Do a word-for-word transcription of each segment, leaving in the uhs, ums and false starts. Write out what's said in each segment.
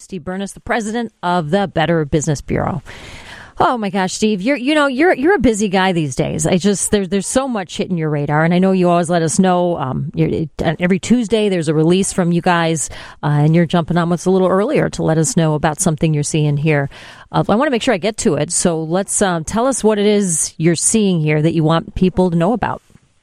Steve Burness, the president of the Better Business Bureau. Oh my gosh, Steve, you're you know you're you're a busy guy these days. I just there's there's so much hitting your radar, and I know you always let us know. Um, you're, every Tuesday there's a release from you guys, uh, and you're jumping on what's a little earlier to let us know about something you're seeing here. Uh, I want to make sure I get to it, so let's um, tell us what it is you're seeing here that you want people to know about.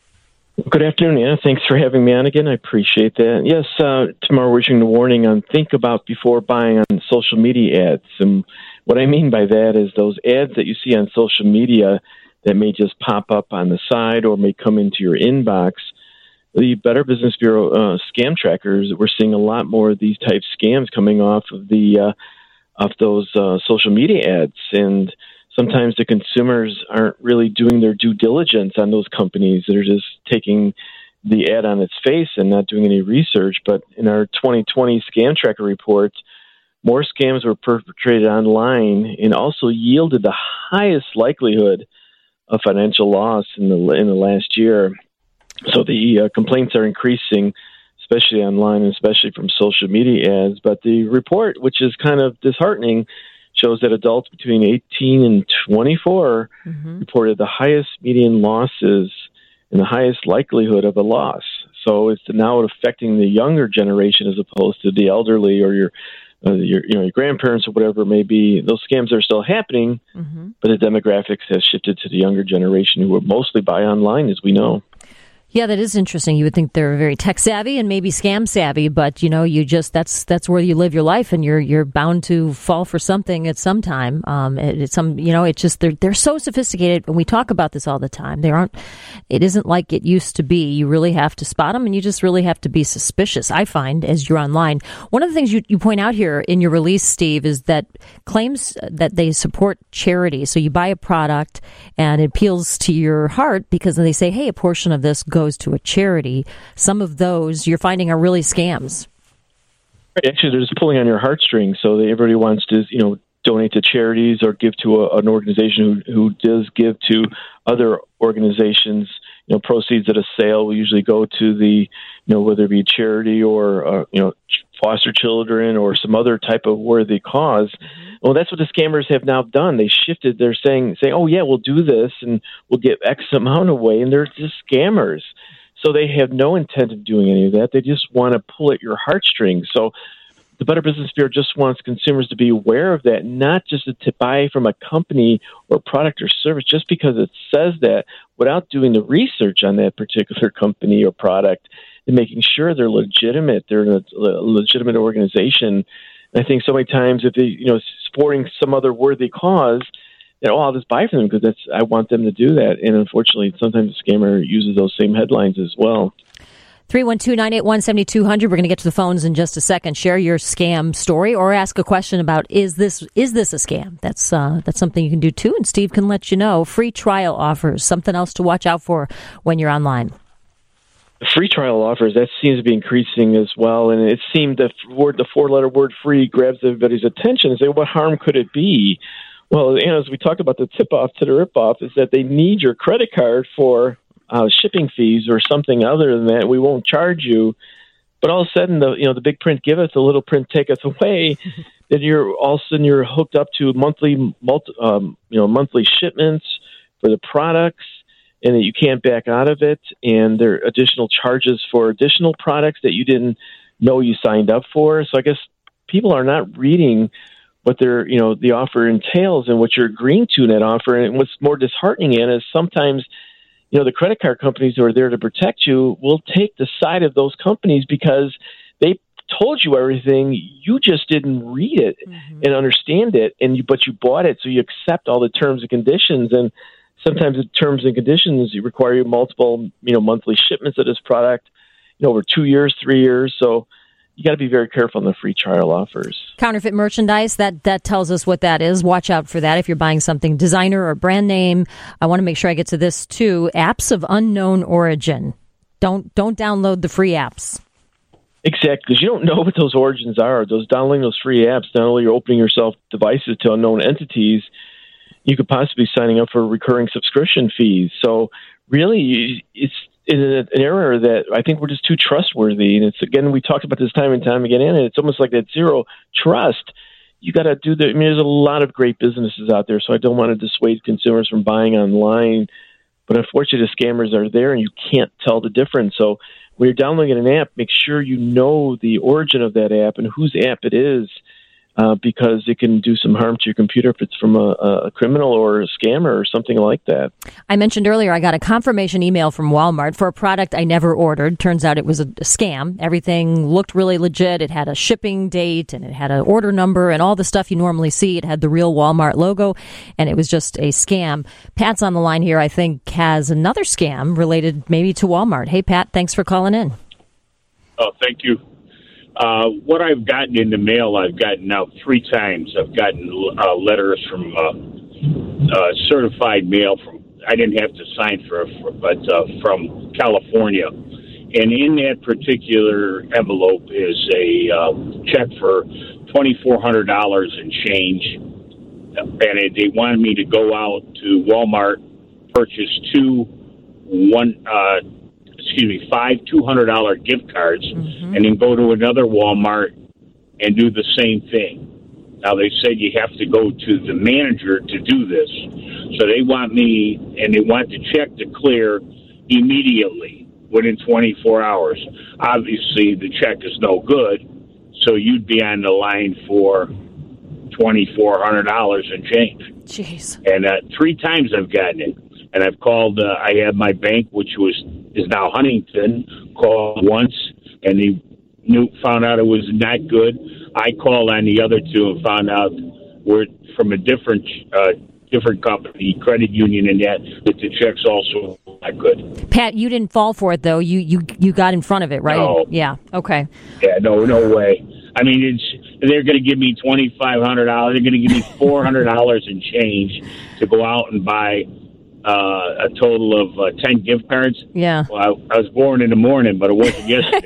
Good afternoon, Anna. Thanks for having me on again. I appreciate that. Yes, uh, tomorrow we're issuing a warning on think about before buying on social media ads. And what I mean by that is those ads that you see on social media that may just pop up on the side or may come into your inbox. The Better Business Bureau uh, scam trackers, we're seeing a lot more of these type scams coming off of the uh, off those uh, social media ads. And sometimes the consumers aren't really doing their due diligence on those companies. They're just taking the ad on its face and not doing any research. But in our twenty twenty Scam Tracker report, more scams were perpetrated online and also yielded the highest likelihood of financial loss in the in the last year. So the uh, complaints are increasing, especially online, and especially from social media ads. But the report, which is kind of disheartening, shows that adults between eighteen and twenty-four mm-hmm. reported the highest median losses and the highest likelihood of a loss. So it's now affecting the younger generation as opposed to the elderly or your Uh, your, you know, your grandparents or whatever it may be. Those scams are still happening, mm-hmm. but the demographics has shifted to the younger generation who will mostly buy online, as we know. Yeah, that is interesting. You would think they're very tech savvy and maybe scam savvy, but you know, you just that's that's where you live your life, and you're you're bound to fall for something at some time. Um, it, it's some you know, it's just they're they're so sophisticated, and we talk about this all the time. They aren't. It isn't like it used to be. You really have to spot them, and you just really have to be suspicious. I find as you're online. One of the things you you point out here in your release, Steve, is that claims that they support charity. So you buy a product, and it appeals to your heart because they say, "Hey, a portion of this goes to a charity." Some of those you're finding are really scams. Actually, they're just pulling on your heartstrings. So that everybody wants to, you know, donate to charities or give to a, an organization who, who does give to other organizations. You know, proceeds at a sale will usually go to the, you know, whether it be charity or, uh, you know, foster children or some other type of worthy cause. Well, that's what the scammers have now done. They shifted. They're saying, saying, oh, yeah, we'll do this and we'll get X amount away. And they're just scammers. So they have no intent of doing any of that. They just want to pull at your heartstrings. So the Better Business Bureau just wants consumers to be aware of that, not just to buy from a company or product or service just because it says that without doing the research on that particular company or product and making sure they're legitimate, they're a legitimate organization. And I think so many times if they, you know, supporting some other worthy cause, that, oh, I'll just buy from them because that's I want them to do that. And unfortunately, sometimes the scammer uses those same headlines as well. three one two, nine eight one, seven two zero zero. We're going to get to the phones in just a second. Share your scam story or ask a question about is this is this a scam? That's uh, that's something you can do too, and Steve can let you know. Free trial offers, something else to watch out for when you're online. Free trial offers, that seems to be increasing as well. And it seemed the word, the four-letter word free grabs everybody's attention and say, what harm could it be? Well, you know, as we talked about the tip-off to the rip-off is that they need your credit card for uh, shipping fees or something other than that. We won't charge you. But all of a sudden, the you know the big print giveth, the little print taketh away. Then you're all of a sudden you're hooked up to monthly, multi, um, you know, monthly shipments for the products, and that you can't back out of it. And there are additional charges for additional products that you didn't know you signed up for. So I guess people are not reading what their, you know, the offer entails and what you're agreeing to in that offer. And what's more disheartening in is sometimes, you know, the credit card companies who are there to protect you will take the side of those companies because they told you everything. You just didn't read it mm-hmm. and understand it, and you, but you bought it, so you accept all the terms and conditions. And sometimes the terms and conditions require multiple, you know, monthly shipments of this product, you know, over two years, three years. So you got to be very careful on the free trial offers. Counterfeit merchandise, that that tells us what that is. Watch out for that if you're buying something designer or brand name. I want to make sure I get to this too. Apps of unknown origin. Don't don't download the free apps. Exactly, because you don't know what those origins are. Those downloading those free apps, not only you're opening yourself devices to unknown entities, you could possibly be signing up for recurring subscription fees. So really, it's is an error that I think we're just too trustworthy. And it's, again, we talked about this time and time again, and it's almost like that zero trust. You got to do the, I mean, there's a lot of great businesses out there, so I don't want to dissuade consumers from buying online. But unfortunately, the scammers are there, and you can't tell the difference. So when you're downloading an app, make sure you know the origin of that app and whose app it is, uh, because it can do some harm to your computer if it's from a, a criminal or a scammer or something like that. I mentioned earlier I got a confirmation email from Walmart for a product I never ordered. Turns out it was a, a scam. Everything looked really legit. It had a shipping date and it had an order number and all the stuff you normally see. It had the real Walmart logo, and it was just a scam. Pat's on the line here, I think, has another scam related maybe to Walmart. Hey, Pat, thanks for calling in. Oh, thank you. Uh, what I've gotten in the mail, I've gotten now three times. I've gotten uh, letters from uh, uh, certified mail from, I didn't have to sign for, for but uh, from California. And in that particular envelope is a uh, check for twenty-four hundred dollars and change. And it, they wanted me to go out to Walmart, purchase two, one, uh, excuse me, five two hundred dollars gift cards, mm-hmm. and then go to another Walmart and do the same thing. Now, they said you have to go to the manager to do this. So they want me, and they want the check to clear immediately within twenty-four hours. Obviously, the check is no good, so you'd be on the line for twenty-four hundred dollars and change. Jeez. And uh, three times I've gotten it. And I've called, uh, I had my bank, which was is now Huntington, called once, and they knew, found out it was not good. I called on the other two and found out we're from a different uh, different company, credit union, and that, that the check's also not good. Pat, you didn't fall for it, though. You you, you got in front of it, right? No. Yeah, okay. Yeah, no, no way. I mean, it's they're going to give me twenty-five hundred dollars. They're going to give me four hundred dollars in change to go out and buy Uh, a total of uh, ten gift cards. Yeah. Well, I, I was born in the morning, but it wasn't yesterday.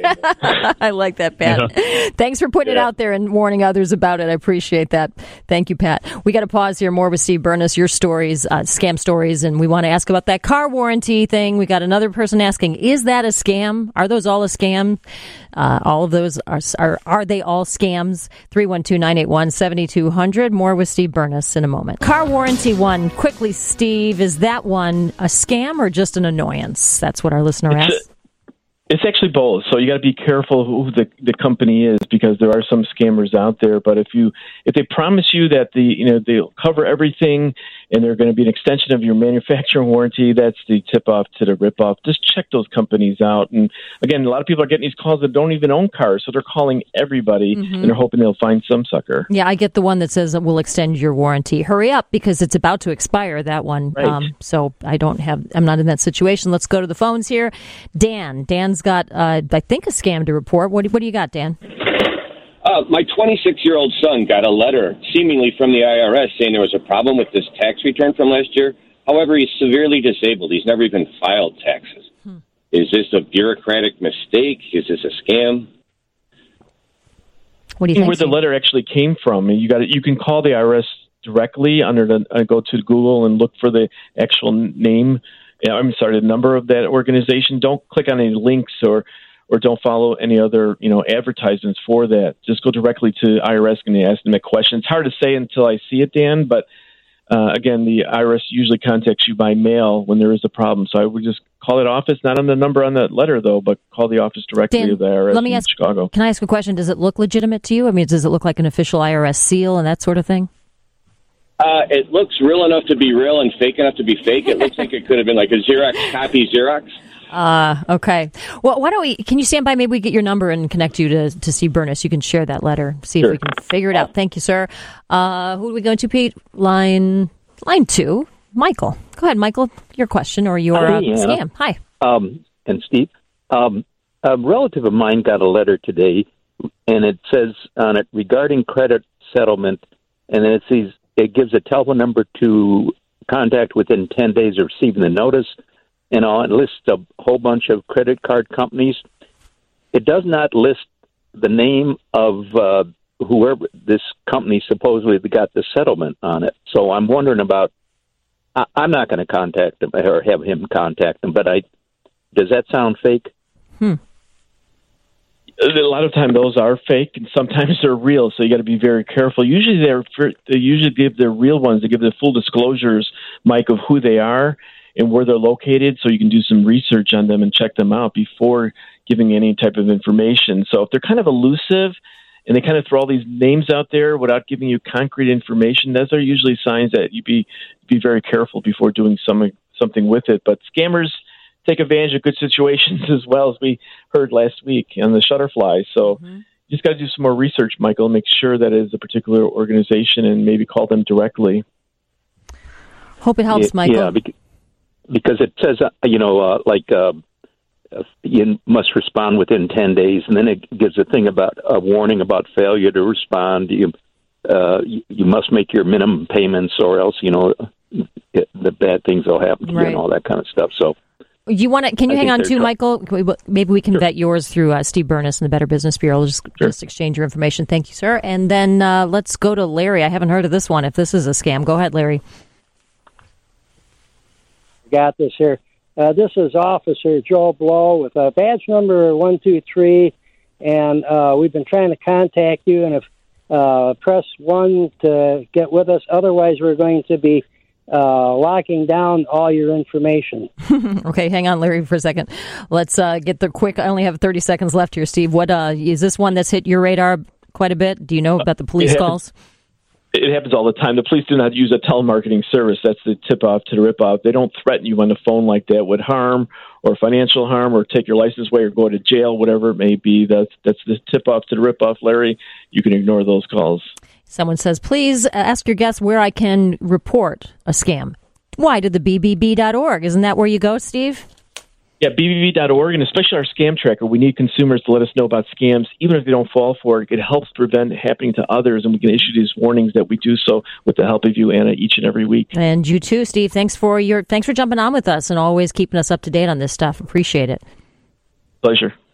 I like that, Pat. Yeah. Thanks for putting yeah. it out there and warning others about it. I appreciate that. Thank you, Pat. We got to pause here. More with Steve Burness, your stories, uh, scam stories, and we want to ask about that car warranty thing. We got another person asking, is that a scam? Are those all a scam? Uh, all of those are, are are they all scams? three one two, nine eight one, seven two zero zero. More with Steve Burness in a moment. Car warranty one. Quickly, Steve, is that one a scam or just an annoyance? That's what our listener it's asked. A, it's actually both. So you got to be careful who the, the company is, because there are some scammers out there. But if you if they promise you that the you know they'll cover everything and they're going to be an extension of your manufacturing warranty, that's the tip off to the rip off. Just check those companies out. And again, a lot of people are getting these calls that don't even own cars, so they're calling everybody mm-hmm. and they're hoping they'll find some sucker. Yeah, I get the one that says it will extend your warranty. Hurry up, because it's about to expire, that one. Right. Um, so I don't have, I'm not in that situation. Let's go to the phones here. Dan. Dan's got, uh, I think, a scam to report. What, what do you got, Dan? Uh, my twenty-six-year-old son got a letter seemingly from the I R S saying there was a problem with this tax return from last year. However, he's severely disabled. He's never even filed taxes. Hmm. Is this a bureaucratic mistake? Is this a scam? What do you think? Where the letter actually came from, you got you can call the I R S directly under the uh, go to Google and look for the actual name. I'm sorry, the number of that organization. Don't click on any links or. or don't follow any other, you know, advertisements for that. Just go directly to I R S and ask them a question. It's hard to say until I see it, Dan, but uh, again, the I R S usually contacts you by mail when there is a problem. So I would just call that office, not on the number on that letter, though, but call the office directly Dan, of the I R S let me in ask, Chicago. Can I ask a question? Does it look legitimate to you? I mean, does it look like an official I R S seal and that sort of thing? Uh, it looks real enough to be real and fake enough to be fake. It looks like it could have been like a Xerox copy Xerox. Uh, okay. Well, why don't we, can you stand by? Maybe we get your number and connect you to, to Steve Burness. You can share that letter, see sure. if we can figure it out. Thank you, sir. Uh, who are we going to, Pete? Line, line two, Michael. Go ahead, Michael, your question or your uh, scam. Hi. Um, and Steve, um, a relative of mine got a letter today, and it says on it regarding credit settlement, and then it says it gives a telephone number to contact within ten days of receiving the notice. And it lists a whole bunch of credit card companies. It does not list the name of uh, whoever this company supposedly got the settlement on it. So I'm wondering about, I, I'm not going to contact them or have him contact them, but I Does that sound fake? Hmm. A lot of time those are fake, and sometimes they're real. So you got to be very careful. Usually they're they usually give the real ones. They give the full disclosures, Mike, of who they are and where they're located, so you can do some research on them and check them out before giving any type of information. So if they're kind of elusive and they kind of throw all these names out there without giving you concrete information, those are usually signs that you be be very careful before doing some something with it. But scammers take advantage of good situations as well, as we heard last week on the Shutterfly. So mm-hmm. you just got to do some more research, Michael, make sure that it is a particular organization and maybe call them directly. Hope it helps, yeah, Michael. Yeah, because it says, uh, you know, uh, like uh, you must respond within ten days, and then it gives a thing about a warning about failure to respond. You, uh, you, you must make your minimum payments, or else, you know, it, the bad things will happen to right. you and all that kind of stuff. So. You want to? Can you I hang on too, tr- Michael? Maybe we can sure. vet yours through uh, Steve Burness and the Better Business Bureau. Just, sure. just exchange your information. Thank you, sir. And then uh, let's go to Larry. I haven't heard of this one. If this is a scam, go ahead, Larry. Got this here. Uh, this is Officer Joe Blow with uh, badge number one two three, and uh, we've been trying to contact you. And if uh, press one to get with us, otherwise we're going to be Uh, locking down all your information. Okay, hang on, Larry, for a second. Let's uh, get the quick. I only have thirty seconds left here, Steve. What uh, is this one that's hit your radar quite a bit? Do you know about the police it calls? Happens, it happens all the time. The police do not use a telemarketing service. That's the tip-off to the rip-off. They don't threaten you on the phone like that with harm or financial harm or take your license away or go to jail, whatever it may be. That's, that's the tip-off to the rip-off, Larry. You can ignore those calls. Someone says, please ask your guests where I can report a scam. Why to the B B B dot org? Isn't that where you go, Steve? Yeah, B B B dot org, and especially our scam tracker. We need consumers to let us know about scams, even if they don't fall for it. It helps prevent it happening to others, and we can issue these warnings that we do so with the help of you, Anna, each and every week. And you too, Steve. Thanks for your thanks for jumping on with us and always keeping us up to date on this stuff. Appreciate it. Pleasure.